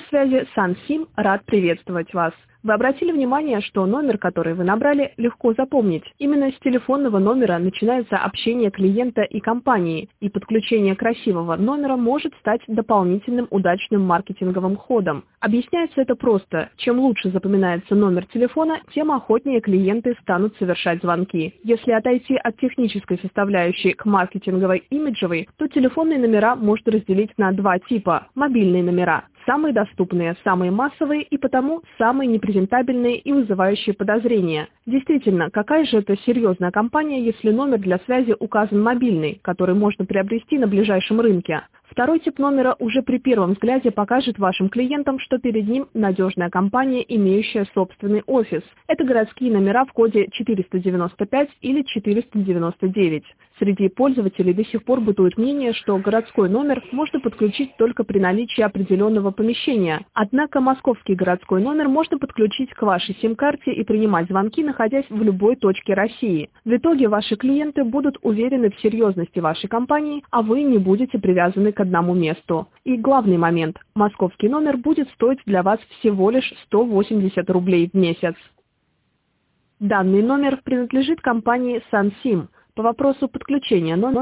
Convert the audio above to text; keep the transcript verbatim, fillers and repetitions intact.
связи SunSim рад приветствовать вас. Вы обратили внимание, что номер, который вы набрали, легко запомнить. Именно с телефонного номера начинается общение клиента и компании, и подключение красивого номера может стать дополнительным удачным маркетинговым ходом. Объясняется это просто. Чем лучше запоминается номер телефона, тем охотнее клиенты станут совершать звонки. Если отойти от технической составляющей к маркетинговой имиджевой, то телефонные номера можно разделить на два типа. Мобильные номера. Самые доступные, самые массовые и потому самые непрезентабельные и вызывающие подозрения. Действительно, какая же это серьезная компания, если номер для связи указан мобильный, который можно приобрести на ближайшем рынке? Второй тип номера уже при первом взгляде покажет вашим клиентам, что перед ним надежная компания, имеющая собственный офис. Это городские номера в коде четыреста девяносто пять или четыреста девяносто девять. Среди пользователей до сих пор бытует мнение, что городской номер можно подключить только при наличии определенного помещения. Однако московский городской номер можно подключить к вашей сим-карте и принимать звонки, находясь в любой точке России. В итоге ваши клиенты будут уверены в серьезности вашей компании, а вы не будете привязаны к одному месту. И главный момент – московский номер будет стоить для вас всего лишь сто восемьдесят рублей в месяц. Данный номер принадлежит компании SunSim. По вопросу подключения номера